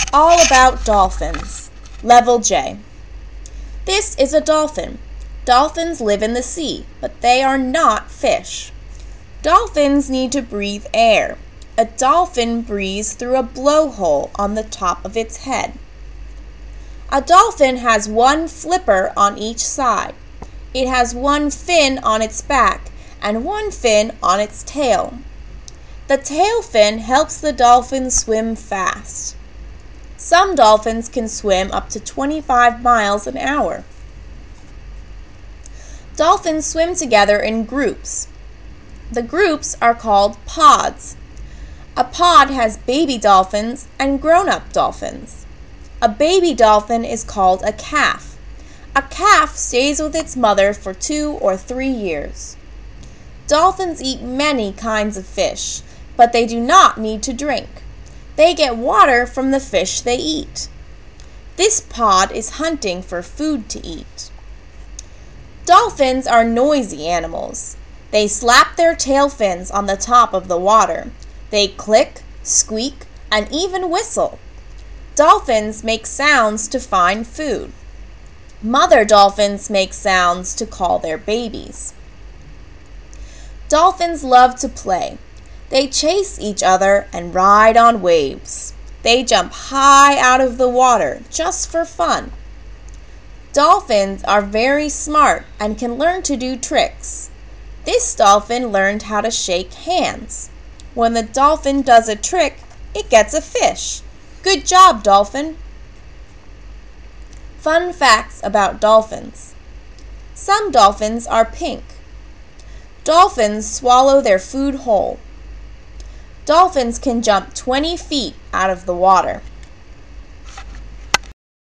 All about dolphins. Level J. This is a dolphin. Dolphins live in the sea, but they are not fish. Dolphins need to breathe air. A dolphin breathes through a blowhole on the top of its head. A dolphin has one flipper on each side. It has one fin on its back and one fin on its tail. The tail fin helps the dolphin swim fast. Some dolphins can swim up to 25 miles an hour. Dolphins swim together in groups. The groups are called pods. A pod has baby dolphins and grown-up dolphins. A baby dolphin is called a calf. A calf stays with its mother for 2 or 3 years. Dolphins eat many kinds of fish, but they do not need to drink. They get water from the fish they eat. This pod is hunting for food to eat. Dolphins are noisy animals. They slap their tail fins on the top of the water. They click, squeak, and even whistle. Dolphins make sounds to find food. Mother dolphins make sounds to call their babies. Dolphins love to play. They chase each other and ride on waves. They jump high out of the water just for fun. Dolphins are very smart and can learn to do tricks. This dolphin learned how to shake hands. When the dolphin does a trick, it gets a fish. Good job, dolphin! Fun facts about dolphins. Some dolphins are pink. Dolphins swallow their food whole. Dolphins can jump 20 feet out of the water.